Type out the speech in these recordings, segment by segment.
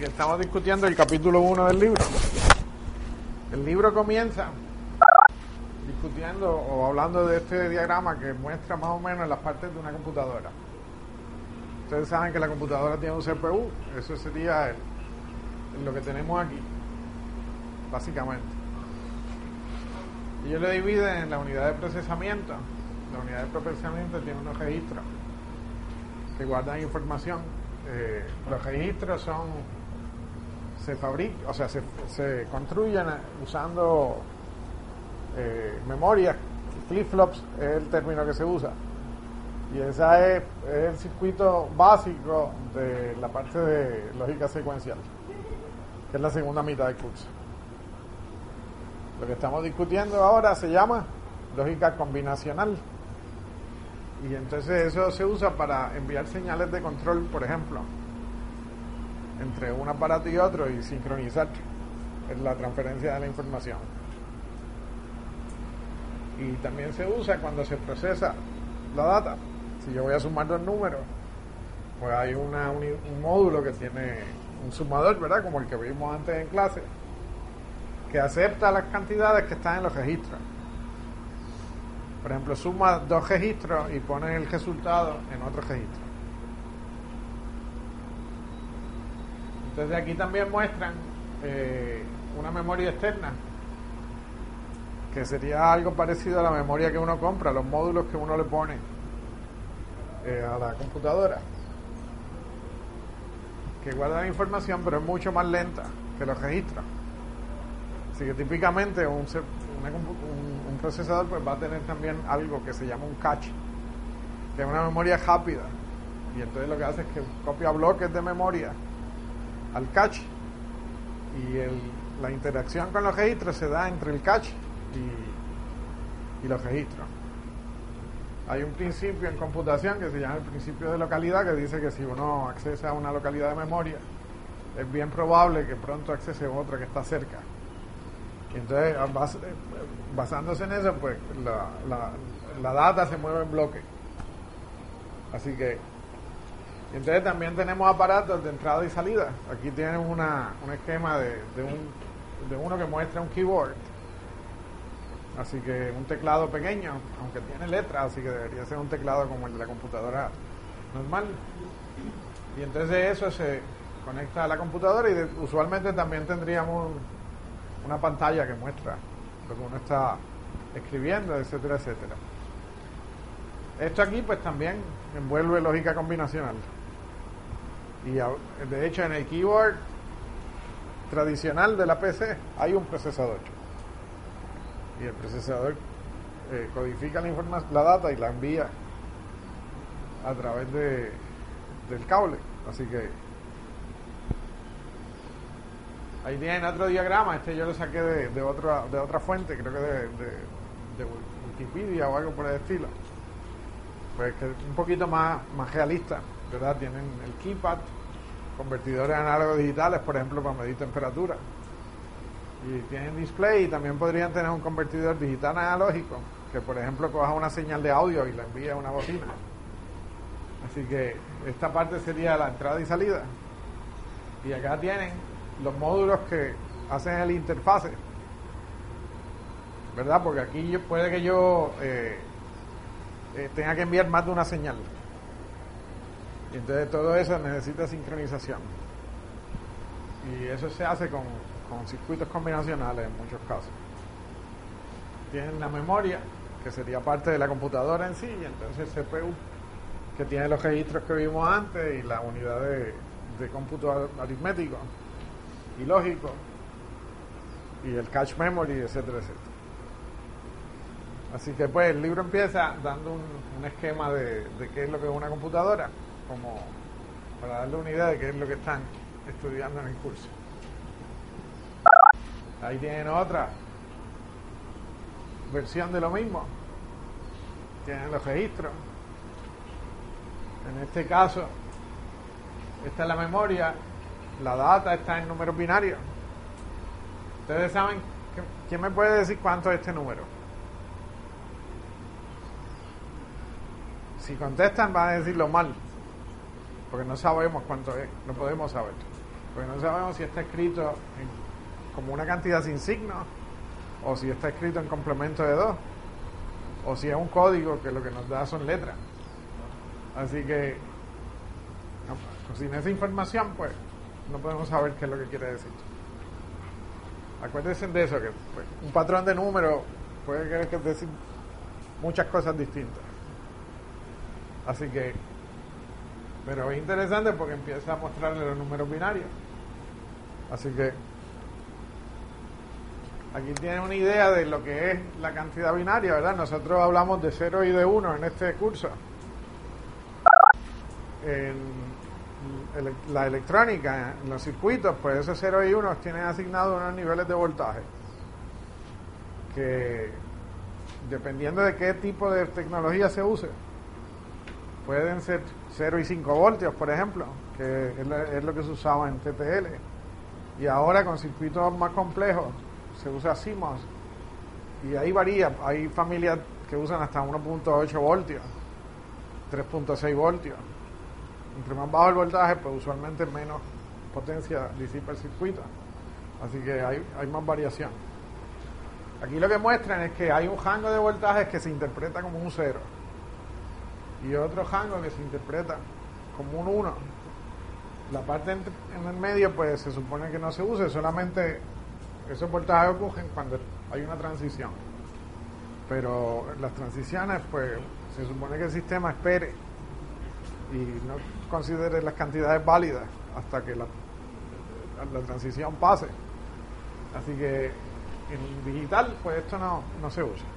que estamos discutiendo el capítulo 1 del libro. El libro comienza discutiendo o hablando de este diagrama que muestra más o menos las partes de una computadora. Ustedes saben que la computadora tiene un CPU, eso sería lo que tenemos aquí, básicamente. Ellos lo dividen en la unidad de procesamiento. La unidad de procesamiento tiene unos registros que guardan información. Los registros se fabrican, o sea, se construyen usando memoria. Flip-flops es el término que se usa. Y ese es el circuito básico de la parte de lógica secuencial, que es la segunda mitad del curso. Lo que estamos discutiendo ahora se llama lógica combinacional. Y entonces eso se usa para enviar señales de control, por ejemplo, entre un aparato y otro y sincronizar la transferencia de la información. Y también se usa cuando se procesa la data. Si yo voy a sumar dos números, pues hay un módulo que tiene un sumador, ¿verdad? Como el que vimos antes en clase, que acepta las cantidades que están en los registros. Por ejemplo, suma dos registros y pone el resultado en otro registro. Entonces aquí también muestran una memoria externa, que sería algo parecido a la memoria que uno compra, los módulos que uno le pone a la computadora, que guarda la información, pero es mucho más lenta que los registros. Así que típicamente un procesador pues va a tener también algo que se llama un cache, que es una memoria rápida, y entonces lo que hace es que copia bloques de memoria al cache, y la interacción con los registros se da entre el cache y los registros. Hay un principio en computación que se llama el principio de localidad, que dice que si uno accesa a una localidad de memoria, es bien probable que pronto accese a otra que está cerca. Y entonces, basándose en eso, pues la data se mueve en bloque. Así que, entonces también tenemos aparatos de entrada y salida. Aquí tienen un esquema de uno que muestra un keyboard. Así que un teclado pequeño, aunque tiene letras, así que debería ser un teclado como el de la computadora normal. Y entonces eso se conecta a la computadora, y usualmente también tendríamos una pantalla que muestra lo que uno está escribiendo, etcétera, etcétera. Esto aquí pues también envuelve lógica combinacional. Y de hecho en el keyboard tradicional de la PC hay un procesador. Y el procesador codifica la data y la envía a través del cable. Así que ahí tienen otro diagrama. Este yo lo saqué de otra fuente, creo que de Wikipedia o algo por el estilo. Pues que es un poquito más realista, ¿verdad? Tienen el keypad, convertidores análogos digitales, por ejemplo, para medir temperatura. Y tienen display, y también podrían tener un convertidor digital analógico, que por ejemplo coja una señal de audio y la envíe a una bocina. Así que esta parte sería la entrada y salida. Y acá tienen los módulos que hacen el interfase, ¿verdad? Porque aquí puede que yo tenga que enviar más de una señal. Y entonces todo eso necesita sincronización. Y eso se hace con circuitos combinacionales en muchos casos. Tienen la memoria, que sería parte de la computadora en sí, y entonces el CPU, que tiene los registros que vimos antes, y la unidad de cómputo aritmético y lógico, y el cache memory, etcétera, etcétera. Así que pues el libro empieza dando un esquema de qué es lo que es una computadora, como para darle una idea de qué es lo que están estudiando en el curso. Ahí tienen otra versión de lo mismo. Tienen los registros. En este caso, esta es la memoria. La data está en números binarios. Ustedes saben, ¿quién me puede decir cuánto es este número? Si contestan van a decirlo mal, porque no sabemos cuánto es, no podemos saber. Porque no sabemos si está escrito como una cantidad sin signo, o si está escrito en complemento de 2, o si es un código que lo que nos da son letras. Así que sin esa información, pues no podemos saber qué es lo que quiere decir. Acuérdense de eso, que pues, un patrón de números puede querer decir muchas cosas distintas. Así que, pero es interesante porque empieza a mostrarle los números binarios. Así que aquí tienen una idea de lo que es la cantidad binaria, ¿verdad? Nosotros hablamos de 0 y de 1 en este curso. En la electrónica, en los circuitos, pues esos 0 y 1 tienen asignados unos niveles de voltaje que, dependiendo de qué tipo de tecnología se use, pueden ser 0 y 5 voltios, por ejemplo, que es lo que se usaba en TTL. Y ahora con circuitos más complejos se usa CMOS. Y ahí varía. Hay familias que usan hasta 1.8 voltios, 3.6 voltios. Entre más bajo el voltaje, pues usualmente menos potencia disipa el circuito. Así que hay más variación. Aquí lo que muestran es que hay un rango de voltajes que se interpreta como un 0 y otro rango que se interpreta como un 1. La parte en el medio, pues se supone que no se use, solamente esos voltajes ocurren cuando hay una transición. Pero las transiciones, pues se supone que el sistema espere y no considere las cantidades válidas hasta que la transición pase. Así que en digital, pues esto no se usa.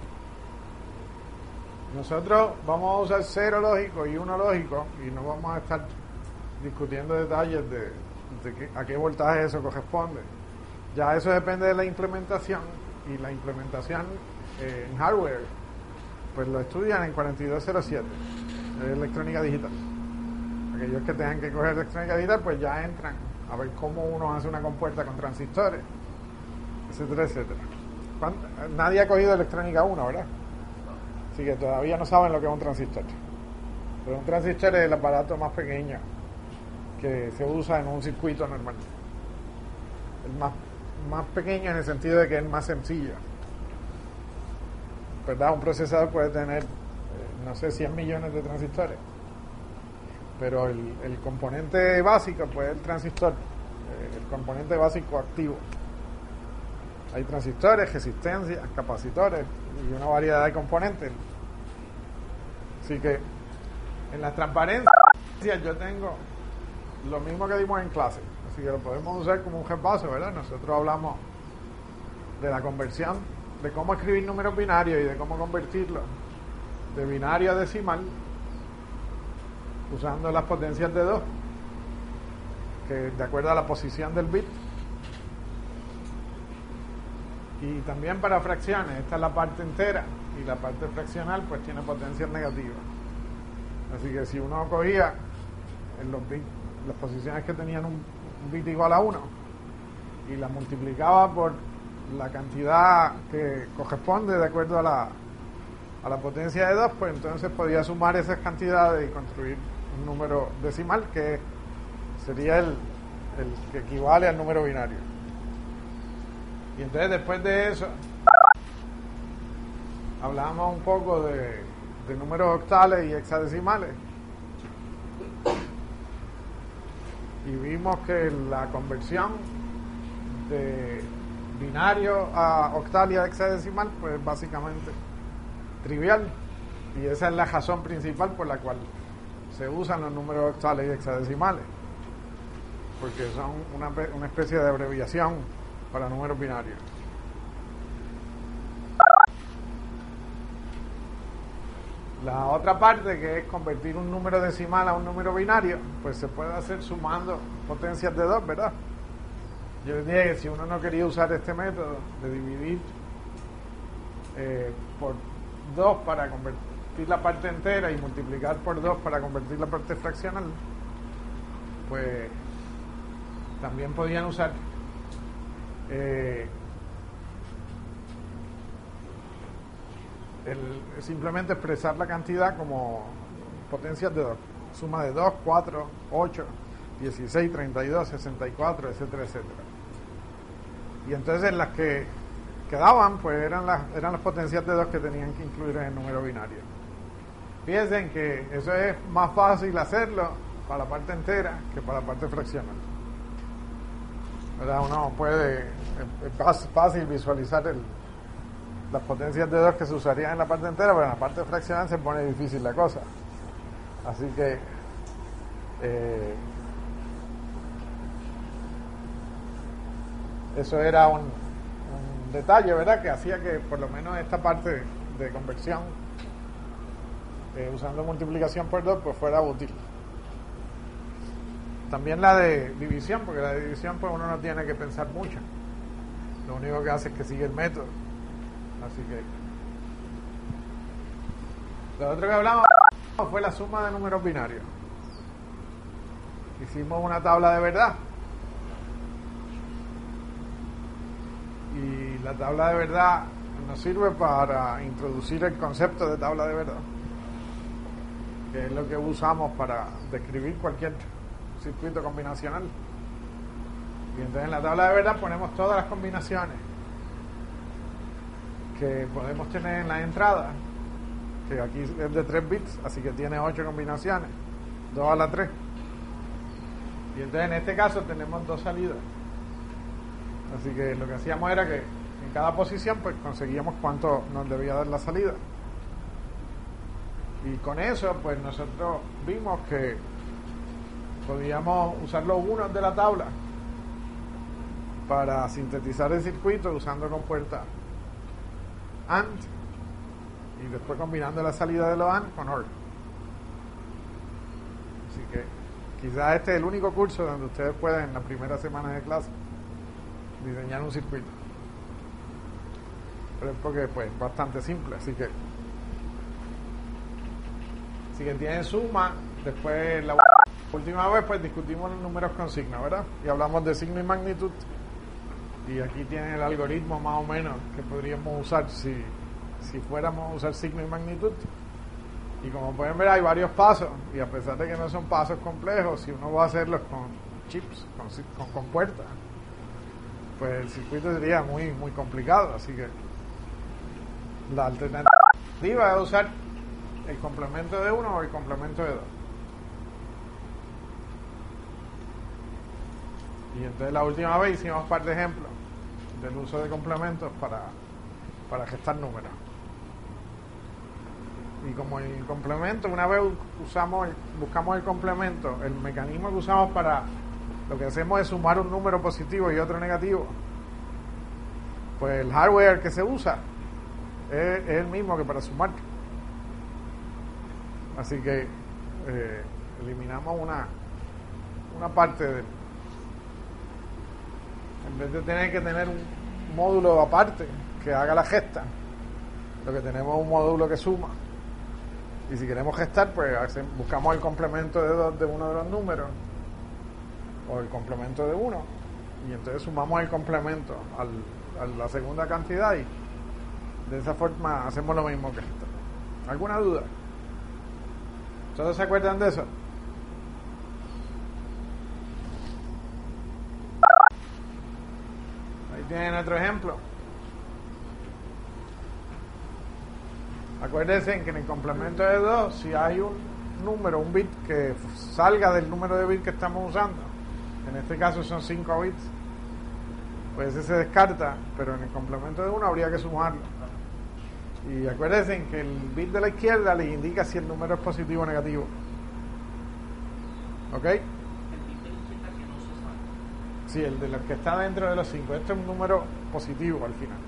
Nosotros vamos a usar 0 lógico y 1 lógico y no vamos a estar discutiendo detalles de a qué voltaje eso corresponde. Ya eso depende de la implementación, y la implementación en hardware pues lo estudian en 4207, electrónica digital. Aquellos que tengan que coger electrónica digital pues ya entran a ver cómo uno hace una compuerta con transistores, etcétera, etcétera. Nadie ha cogido electrónica 1, ¿verdad? Así que todavía no saben lo que es un transistor. Pero un transistor es el aparato más pequeño que se usa en un circuito normal. El más pequeño en el sentido de que es más sencillo. ¿Verdad? Un procesador puede tener, no sé, 100 millones de transistores. Pero el componente básico, pues el transistor, el componente básico activo. Hay transistores, resistencias, capacitores y una variedad de componentes. Así que en las transparencias yo tengo lo mismo que dimos en clase, así que lo podemos usar como un repaso, ¿verdad? Nosotros hablamos de la conversión, de cómo escribir números binarios y de cómo convertirlos de binario a decimal usando las potencias de 2, que de acuerdo a la posición del bit. Y también para fracciones, esta es la parte entera y la parte fraccional pues tiene potencias negativas. Así que si uno cogía en los bits, las posiciones que tenían un bit igual a 1 y la multiplicaba por la cantidad que corresponde de acuerdo a la potencia de 2, pues entonces podía sumar esas cantidades y construir un número decimal que sería el que equivale al número binario. Y entonces después de eso hablábamos un poco de números octales y hexadecimales y vimos que la conversión de binario a octal y a hexadecimal pues es básicamente trivial, y esa es la razón principal por la cual se usan los números octales y hexadecimales, porque son una especie de abreviación para números binarios. La otra parte, que es convertir un número decimal a un número binario, pues se puede hacer sumando potencias de 2, ¿verdad? Yo les dije que si uno no quería usar este método de dividir por 2 para convertir la parte entera y multiplicar por 2 para convertir la parte fraccional, pues también podían usar simplemente expresar la cantidad como potencias de 2, suma de 2, 4, 8, 16, 32, 64, etcétera, etcétera. Y entonces las que quedaban, pues eran las potencias de 2 que tenían que incluir en el número binario. Fíjense que eso es más fácil hacerlo para la parte entera que para la parte fraccional. ¿Verdad? Uno puede, es fácil visualizar las potencias de 2 que se usarían en la parte entera, pero en la parte fraccional se pone difícil la cosa. Así que eso era un detalle, ¿verdad?, que hacía que por lo menos esta parte de conversión usando multiplicación por 2 pues fuera útil. También la de división, porque la de división pues uno no tiene que pensar mucho, lo único que hace es que sigue el método. Así que lo otro que hablamos fue la suma de números binarios. Hicimos una tabla de verdad y la tabla de verdad nos sirve para introducir el concepto de tabla de verdad, que es lo que usamos para describir cualquier circuito combinacional. Y entonces en la tabla de verdad ponemos todas las combinaciones que podemos tener en la entrada, que aquí es de 3 bits, así que tiene 8 combinaciones, 2 a la 3. Y entonces en este caso tenemos 2 salidas. Así que lo que hacíamos era que en cada posición pues conseguíamos cuánto nos debía dar la salida. Y con eso pues nosotros vimos que podíamos usar los unos de la tabla para sintetizar el circuito usando compuertas AND y después combinando la salida de los AND con OR. Así que quizás este es el único curso donde ustedes pueden en la primera semana de clase diseñar un circuito, pero es porque pues es bastante simple. Así que tienen suma. Después la última vez pues discutimos los números con signo, ¿verdad? Y hablamos de signo y magnitud, y aquí tienen el algoritmo más o menos que podríamos usar si fuéramos a usar signo y magnitud. Y como pueden ver hay varios pasos, y a pesar de que no son pasos complejos, si uno va a hacerlos con chips, con compuertas, pues el circuito sería muy muy complicado. Así que la alternativa es usar el complemento de 1 o el complemento de 2. Y entonces la última vez hicimos un par de ejemplos del uso de complementos para gestar números. Y como el complemento, una vez buscamos el complemento, el mecanismo que usamos para lo que hacemos es sumar un número positivo y otro negativo, pues el hardware que se usa es el mismo que para sumar. Así que eliminamos una parte de, en vez de tener que tener un módulo aparte que haga la gesta, lo que tenemos es un módulo que suma. Y si queremos gestar, pues buscamos el complemento de 2 de uno de los números o el complemento de 1, y entonces sumamos el complemento a la segunda cantidad, y de esa forma hacemos lo mismo que gestar. ¿Alguna duda? ¿Todos se acuerdan de eso? Ahí tienen otro ejemplo. Acuérdense que en el complemento de 2, si hay un número, un bit que salga del número de bits que estamos usando, en este caso son 5 bits, pues ese se descarta, pero en el complemento de 1 habría que sumarlo. Y acuérdense que el bit de la izquierda les indica si el número es positivo o negativo. ¿Ok? El bit de la izquierda que no se sabe. Sí, el de los que está dentro de los 5. Este es un número positivo al final.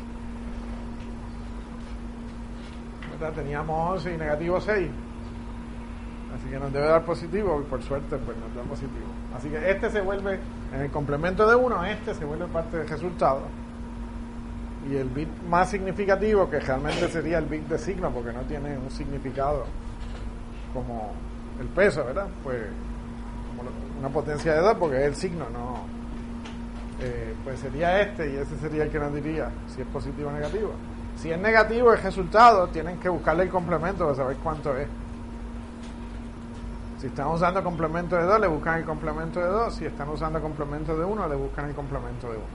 ¿Verdad? Teníamos 11 y negativo 6. Así que nos debe dar positivo, y por suerte pues nos da positivo. Así que este se vuelve, en el complemento de 1, este se vuelve parte del resultado. Y el bit más significativo, que realmente sería el bit de signo, porque no tiene un significado como el peso, ¿verdad? Pues como una potencia de 2, porque es el signo, no. Pues sería este, y ese sería el que nos diría si es positivo o negativo. Si es negativo el resultado, tienen que buscarle el complemento para saber cuánto es. Si están usando complemento de 2, le buscan el complemento de 2. Si están usando complemento de 1, le buscan el complemento de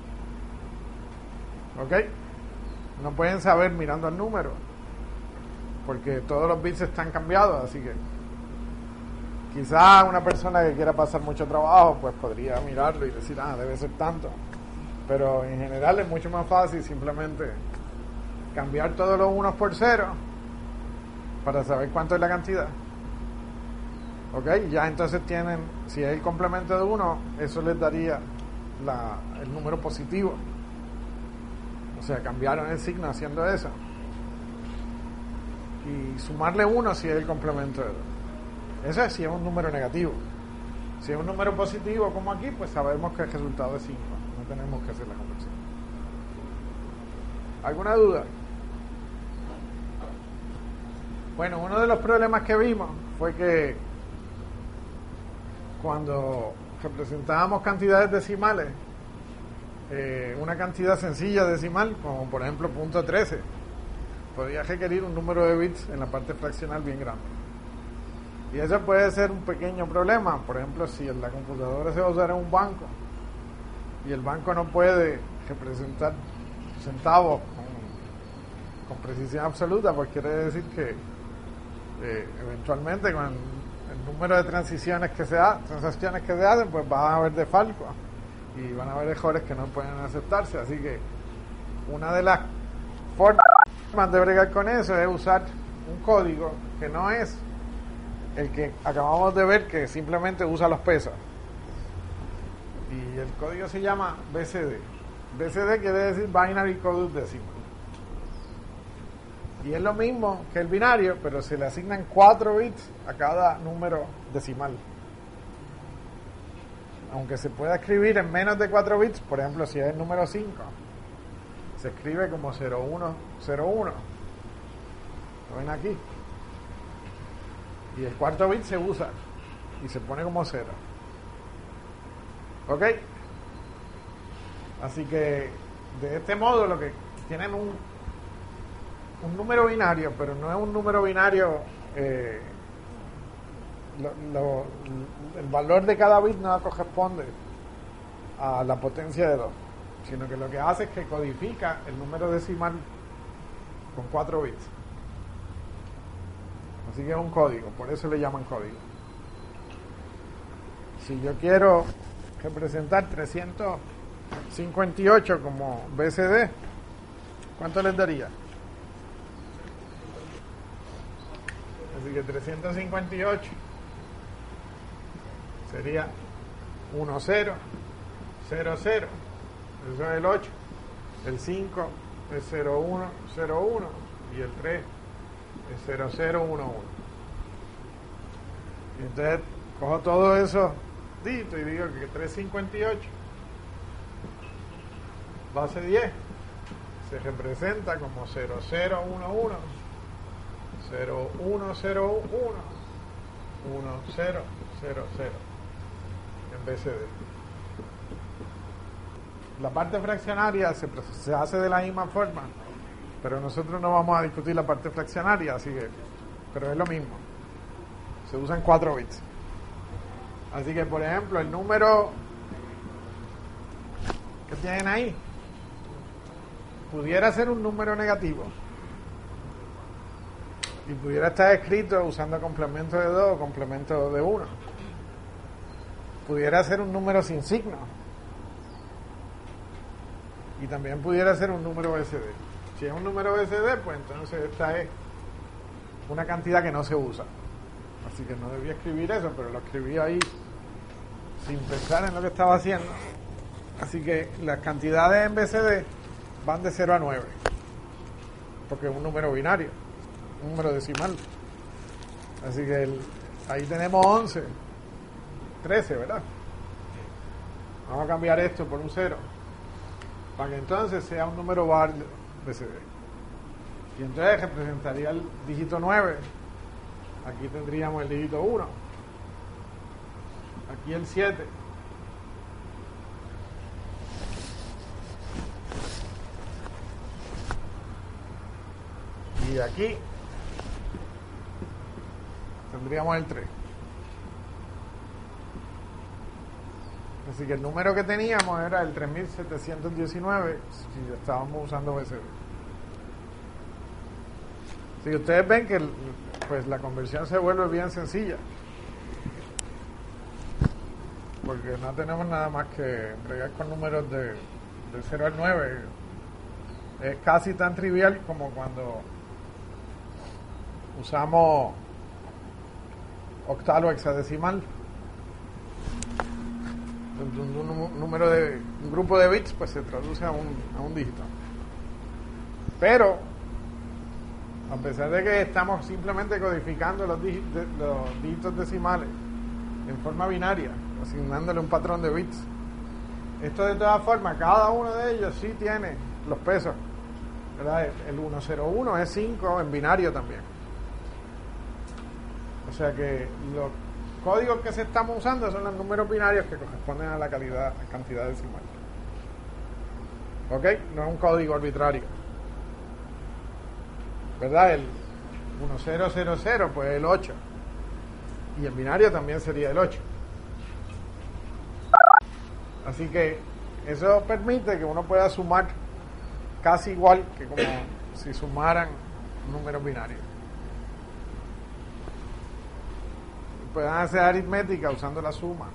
1. ¿Ok? No pueden saber mirando el número, porque todos los bits están cambiados, así que quizás una persona que quiera pasar mucho trabajo, pues podría mirarlo y decir, debe ser tanto. Pero en general es mucho más fácil simplemente cambiar todos los unos por 0 para saber cuánto es la cantidad. ¿Ok? Ya entonces tienen, si es el complemento de 1, eso les daría el número positivo. O sea, cambiaron el signo haciendo eso. Y sumarle 1 si es el complemento de 2. Eso es si es un número negativo. Si es un número positivo como aquí, pues sabemos que el resultado es 5. No tenemos que hacer la conversión. ¿Alguna duda? Bueno, uno de los problemas que vimos fue que cuando representábamos cantidades decimales, una cantidad sencilla decimal, como por ejemplo .13, podría requerir un número de bits en la parte fraccional bien grande. Y eso puede ser un pequeño problema. Por ejemplo, si en la computadora se va a usar en un banco y el banco no puede representar centavos con precisión absoluta, pues quiere decir que eventualmente con el número de transacciones que se hacen, pues van a haber desfalcos y van a haber errores que no pueden aceptarse. Así que una de las formas de bregar con eso es usar un código que no es el que acabamos de ver, que simplemente usa los pesos. Y el código se llama BCD. BCD quiere decir Binary Coded Decimal. Y es lo mismo que el binario, pero se le asignan 4 bits a cada número decimal. Aunque se pueda escribir en menos de 4 bits, por ejemplo, si es el número 5, se escribe como 0101. ¿Lo ven aquí? Y el cuarto bit se usa y se pone como 0. ¿Ok? Así que de este modo lo que tienen un número binario, pero no es un número binario, el valor de cada bit no corresponde a la potencia de 2, sino que lo que hace es que codifica el número decimal con 4 bits. Así que es un código, por eso le llaman código. Si yo quiero representar 358 como BCD, ¿cuánto les daría? Así que 358 sería 10, 00, eso es el 8, el 5 es 0101 y el 3 es 0011. Y entonces cojo todo eso dito y digo que 358 base 10 se representa como 0011, 0101, 1000 en BCD. La parte fraccionaria se hace de la misma forma, pero nosotros no vamos a discutir la parte fraccionaria, así que, pero es lo mismo. Se usan 4 bits. Así que, por ejemplo, el número que tienen ahí pudiera ser un número negativo y pudiera estar escrito usando complemento de 2 o complemento de 1. Pudiera ser un número sin signo y también pudiera ser un número BCD. Si es un número BCD, pues entonces esta es una cantidad que no se usa. Así que no debía escribir eso, pero lo escribí ahí sin pensar en lo que estaba haciendo. Así que las cantidades en BCD van de 0 a 9, porque es un número binario, un número decimal. Así que ahí tenemos 11, 13, ¿verdad? Vamos a cambiar esto por un 0, para que entonces sea un número bar BCD. Y entonces representaría el dígito 9. Aquí tendríamos el dígito 1. Aquí el 7. Y aquí tendríamos el 3. Así que el número que teníamos era el 3719 si estábamos usando BCD. Así que ustedes ven que pues la conversión se vuelve bien sencilla. Porque no tenemos nada más que entregar con números de 0 al 9. Es casi tan trivial como cuando usamos octavo hexadecimal. Un grupo de bits pues se traduce a un dígito. Pero a pesar de que estamos simplemente codificando los dígitos decimales en forma binaria, asignándole un patrón de bits, esto de todas formas, cada uno de ellos sí tiene los pesos, ¿verdad? El 101 es 5 en binario también. O sea que los códigos que se estamos usando son los números binarios que corresponden a la cantidad decimal. ¿Ok? No es un código arbitrario. ¿Verdad? El 1000 pues el 8. Y en binario también sería el 8. Así que eso permite que uno pueda sumar casi igual que como si sumaran números binarios. Pueden hacer aritmética usando la suma.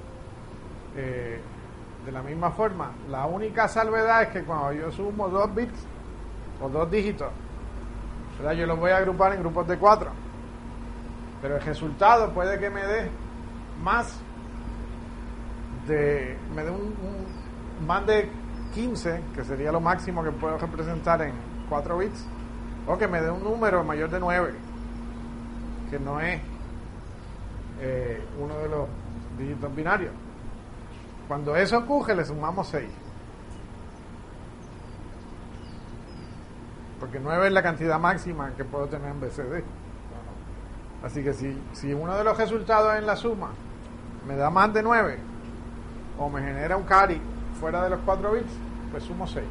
De la misma forma, la única salvedad es que cuando yo sumo 2 bits o 2 dígitos, ¿verdad? Yo los voy a agrupar en grupos de 4. Pero el resultado puede que me dé más de más de 15, que sería lo máximo que puedo representar en 4 bits, o que me dé un número mayor de 9, que no es uno de los dígitos binarios. Cuando eso ocurre, le sumamos 6, porque 9 es la cantidad máxima que puedo tener en BCD. Así que si uno de los resultados en la suma me da más de 9 o me genera un carry fuera de los 4 bits, pues sumo 6.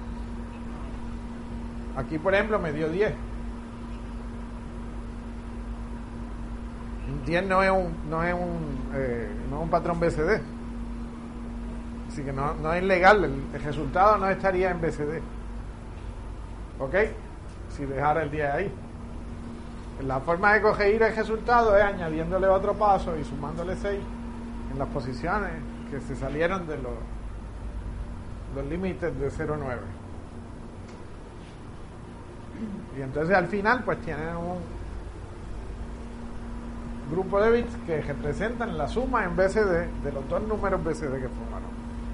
Aquí, por ejemplo, me dio 10. 10 no es un patrón BCD. Así que no es legal. El resultado no estaría en BCD. ¿Ok? Si dejara el 10 ahí. La forma de corregir el resultado es añadiéndole otro paso y sumándole 6 en las posiciones que se salieron de los límites de 0 a 9. Y entonces al final pues tienen un grupo de bits que representan la suma en BCD de los dos números BCD que formaron.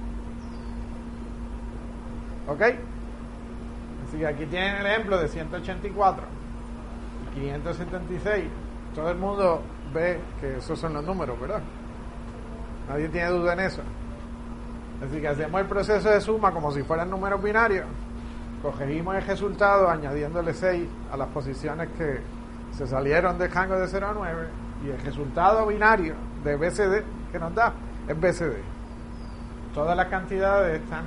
¿Ok? Así que aquí tienen el ejemplo de 184 y 576. Todo el mundo ve que esos son los números, ¿verdad? Nadie tiene duda en eso. Así que hacemos el proceso de suma como si fueran números binarios. Corregimos el resultado añadiéndole 6 a las posiciones que se salieron del rango de 0 a 9, y el resultado binario de BCD que nos da es BCD. Todas las cantidades están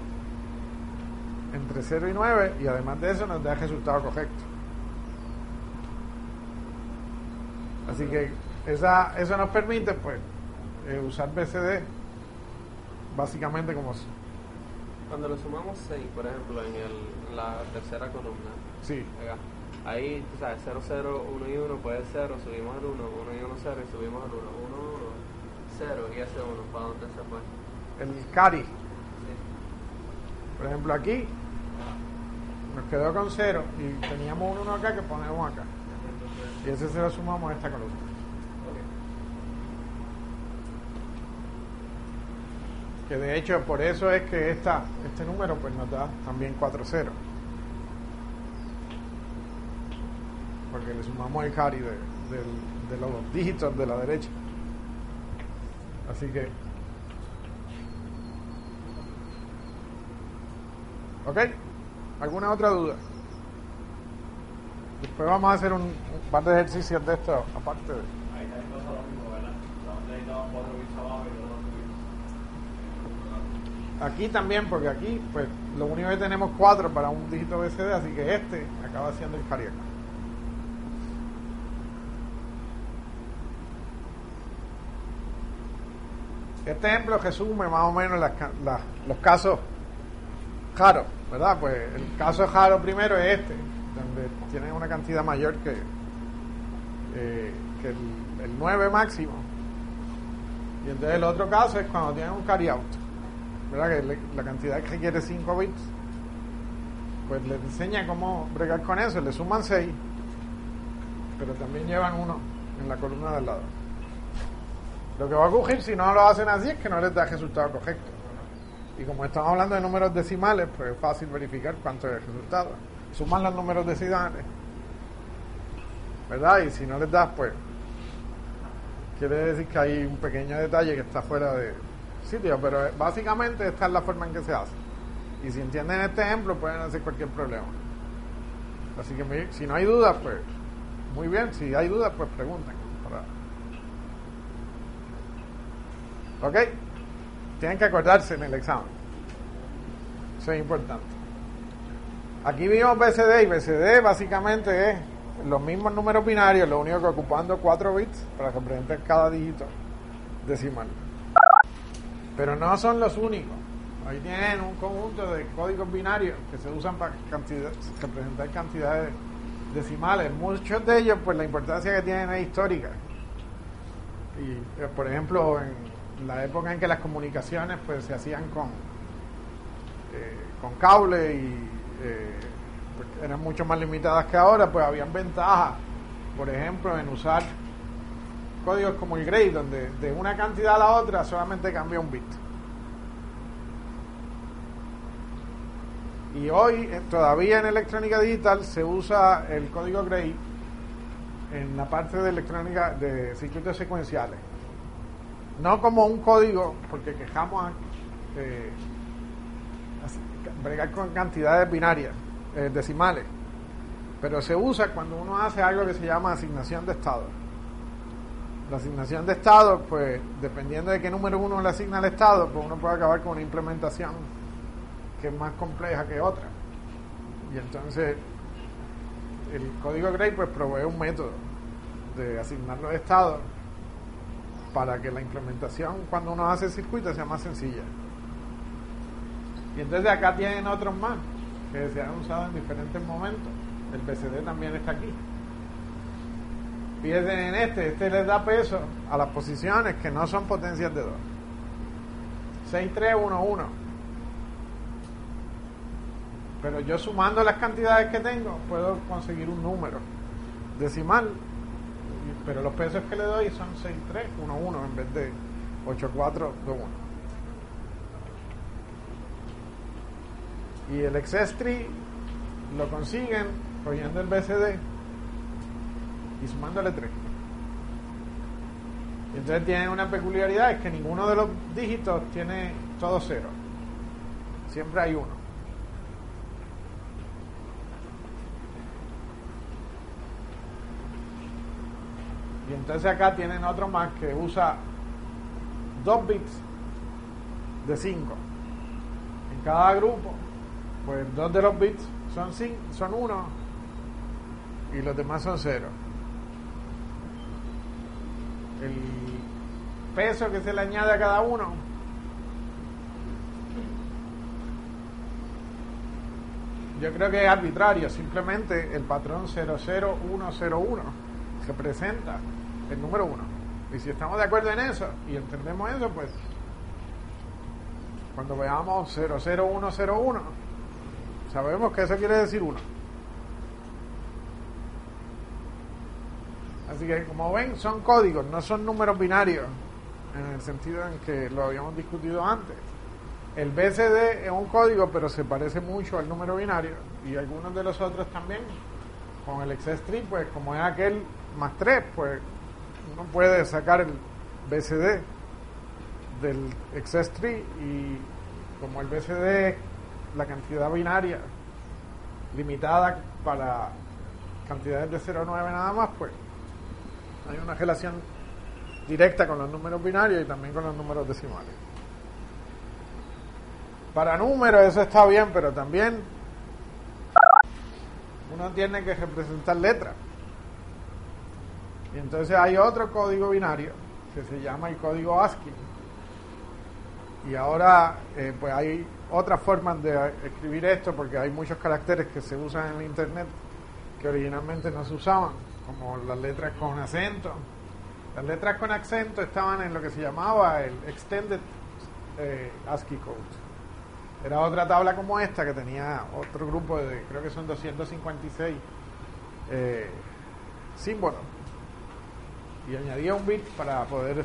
entre 0 y 9, y además de eso nos da el resultado correcto. Así que eso nos permite pues usar BCD básicamente como cuando le sumamos 6, por ejemplo, en la tercera columna. Sí. Ahí, tú sabes, 0, 0, 1 y 1 puede 0, subimos al 1, 1 y 1, 0 y subimos al 1, 1, 1, 0 y ese 1, ¿para dónde se fue? El carry. Sí. Por ejemplo, aquí nos quedó con 0 y teníamos un 1 acá que ponemos acá. Y ese se lo sumamos a esta columna. Que de hecho por eso es que este número pues nos da también 4 0, porque le sumamos el carry de los dígitos de la derecha. Así que ¿ok? ¿Alguna otra duda? Después vamos a hacer un par de ejercicios de esto aparte de... Ahí también pasa lo mismo, ¿verdad? Necesitamos 4 bits abajo y 2 bits. Aquí también, porque aquí pues lo único que tenemos 4 para un dígito BCD, así que este acaba siendo el carry acá. Este ejemplo resume más o menos los casos raros, ¿verdad? Pues el caso raro primero es este, donde tienen una cantidad mayor que el 9 máximo. Y entonces el otro caso es cuando tienen un carry out, ¿verdad? Que la cantidad que requiere 5 bits, pues les enseña cómo bregar con eso. Le suman 6, pero también llevan 1 en la columna del lado. Lo que va a ocurrir si no lo hacen así es que no les da el resultado correcto. Y como estamos hablando de números decimales, pues es fácil verificar cuánto es el resultado. Suman los números decimales, ¿verdad? Y si no les das, pues quiere decir que hay un pequeño detalle que está fuera de sitio, pero básicamente esta es la forma en que se hace. Y si entienden este ejemplo, pueden hacer cualquier problema. Así que si no hay dudas, pues muy bien. Si hay dudas, pues pregunten. ¿Ok? Tienen que acordarse en el examen. Eso es importante. Aquí vimos BCD, y BCD básicamente es los mismos números binarios, lo único que ocupando 4 bits para representar cada dígito decimal. Pero no son los únicos. Ahí tienen un conjunto de códigos binarios que se usan para representar cantidades decimales. Muchos de ellos, pues la importancia que tienen es histórica. Y por ejemplo, en la época en que las comunicaciones pues se hacían con cable y pues, eran mucho más limitadas que ahora, pues habían ventajas, por ejemplo, en usar códigos como el Gray, donde de una cantidad a la otra solamente cambia un bit. Y hoy todavía en electrónica digital se usa el código Gray en la parte de electrónica de circuitos secuenciales. No como un código, porque quejamos bregar con cantidades binarias, decimales, pero se usa cuando uno hace algo que se llama asignación de estado. La asignación de estado, pues dependiendo de qué número uno le asigna al estado, pues uno puede acabar con una implementación que es más compleja que otra. Y entonces el código Gray pues provee un método de asignar los estados para que la implementación cuando uno hace el circuito sea más sencilla. Y entonces acá tienen otros más que se han usado en diferentes momentos. El BCD también está aquí. Fíjense en este les da peso a las posiciones que no son potencias de 2. 6, 3, 1, 1. Pero yo sumando las cantidades que tengo puedo conseguir un número decimal, pero los pesos que le doy son 6, 3, 1, 1 en vez de 8, 4, 2, 1. Y el excess tree lo consiguen cogiendo el BCD y sumándole 3. Y entonces tienen una peculiaridad, es que ninguno de los dígitos tiene todo 0. Siempre hay 1. Y entonces acá tienen otro más que usa 2 bits de 5. En cada grupo, pues 2 de los bits son 1 y los demás son 0. El peso que se le añade a cada uno yo creo que es arbitrario. Simplemente el patrón 00101 representa el número 1. Y si estamos de acuerdo en eso y entendemos eso, pues cuando veamos 00101 sabemos que eso quiere decir 1. Así que como ven, son códigos, no son números binarios en el sentido en que lo habíamos discutido antes. El BCD es un código, pero se parece mucho al número binario, y algunos de los otros también. Con el excess tree, pues como es aquel más 3, pues uno puede sacar el BCD del excess tree, y como el BCD es la cantidad binaria limitada para cantidades de 0 a 9 nada más, pues hay una relación directa con los números binarios y también con los números decimales. Para números eso está bien, pero también uno tiene que representar letras. Y entonces hay otro código binario que se llama el código ASCII, Y ahora pues hay otras formas de escribir esto, porque hay muchos caracteres que se usan en el internet que originalmente no se usaban, como las letras con acento. Las letras con acento estaban en lo que se llamaba el Extended ASCII Code. Era otra tabla como esta que tenía otro grupo de, creo que son 256 símbolos, y añadía un bit para poder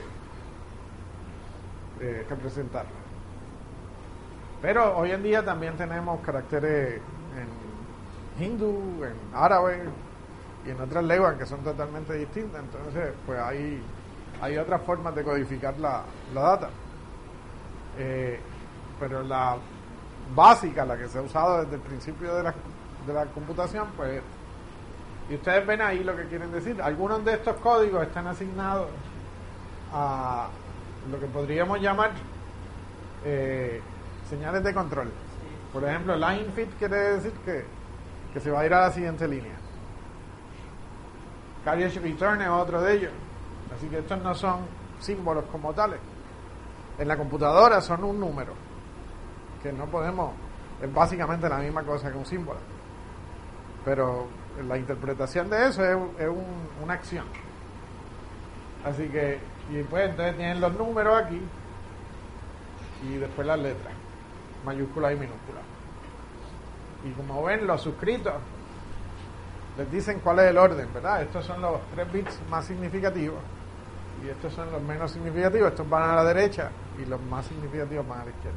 representarlo. Pero hoy en día también tenemos caracteres en hindú, en árabe y en otras lenguas que son totalmente distintas. Entonces pues hay otras formas de codificar la data, pero la básica, la que se ha usado desde el principio de la computación, pues, y ustedes ven ahí lo que quieren decir. Algunos de estos códigos están asignados a lo que podríamos llamar señales de control. Por ejemplo, line fit quiere decir que se va a ir a la siguiente línea. Carriage return es otro de ellos. Así que estos no son símbolos como tales. En la computadora son un número, que no podemos, es básicamente la misma cosa que un símbolo, pero la interpretación de eso es una acción. Así que, y pues entonces tienen los números aquí y después las letras, mayúsculas y minúsculas. Y como ven, los suscritos les dicen cuál es el orden, ¿verdad? Estos son los 3 bits más significativos y estos son los menos significativos. Estos van a la derecha y los más significativos van a la izquierda.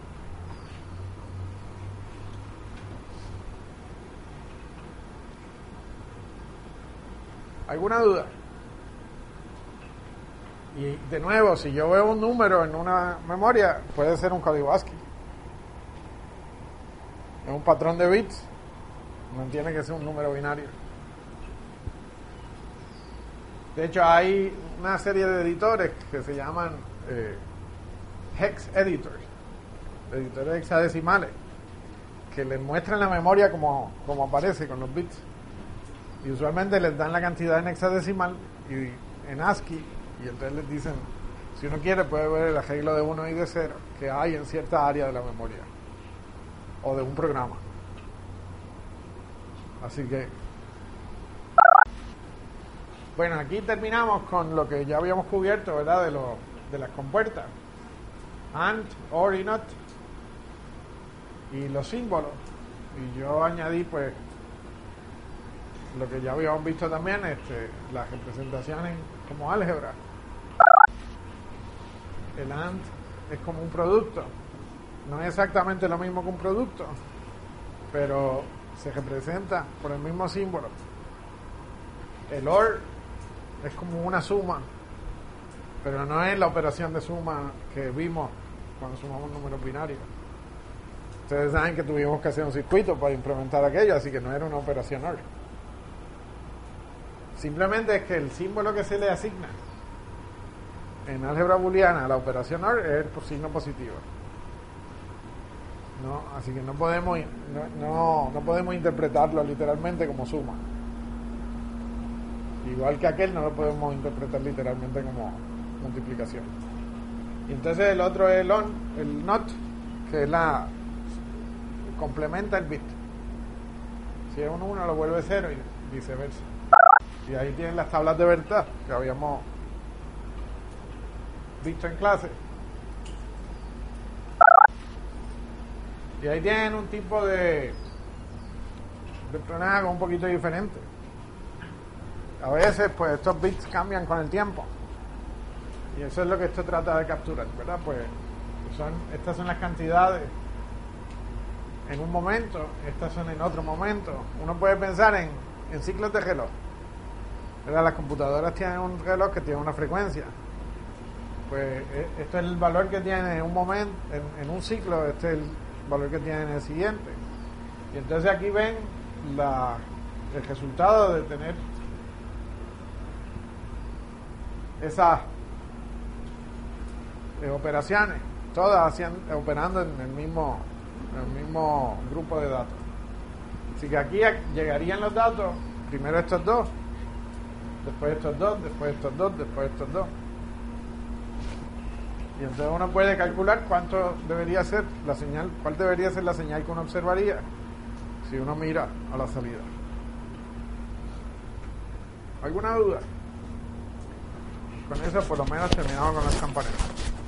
¿Alguna duda? Y de nuevo, si yo veo un número en una memoria, puede ser un código ASCII. Es un patrón de bits, no tiene que ser un número binario. De hecho, hay una serie de editores que se llaman hex editors, editores hexadecimales, que les muestran la memoria como aparece con los bits. Y usualmente les dan la cantidad en hexadecimal y en ASCII, y entonces les dicen, si uno quiere puede ver el arreglo de 1 y de 0 que hay en cierta área de la memoria o de un programa. Así que bueno, aquí terminamos con lo que ya habíamos cubierto, ¿verdad? De las compuertas AND, OR y NOT, y los símbolos. Y yo añadí pues lo que ya habíamos visto también, las representaciones como álgebra. El AND es como un producto, no es exactamente lo mismo que un producto, pero se representa por el mismo símbolo. El OR es como una suma, pero no es la operación de suma que vimos cuando sumamos números binarios. Ustedes saben que tuvimos que hacer un circuito para implementar aquello, así que no era una operación OR. Simplemente es que el símbolo que se le asigna en álgebra booleana a la operación OR es el signo positivo. ¿No? Así que no podemos interpretarlo literalmente como suma. Igual que aquel no lo podemos interpretar literalmente como multiplicación. Y entonces el otro es el NOT, que es complementa el bit. Si es un 1 lo vuelve 0 y viceversa. Y ahí tienen las tablas de verdad que habíamos visto en clase. Y ahí tienen un tipo de problema un poquito diferente. A veces pues estos bits cambian con el tiempo. Y eso es lo que esto trata de capturar, ¿verdad? Pues estas son las cantidades en un momento, estas son en otro momento. Uno puede pensar en ciclos de reloj. ¿Verdad? Las computadoras tienen un reloj que tiene una frecuencia. Pues esto es el valor que tiene en un momento, en un ciclo, este es el valor que tiene en el siguiente. Y entonces aquí ven el resultado de tener esas operaciones, todas operando en el mismo grupo de datos. Así que aquí llegarían los datos, primero estos dos, después estos dos, después estos dos, después estos dos. Y entonces uno puede calcular cuánto debería ser la señal, cuál debería ser la señal que uno observaría si uno mira a la salida. ¿Alguna duda? Con eso por lo menos terminamos con las campanas.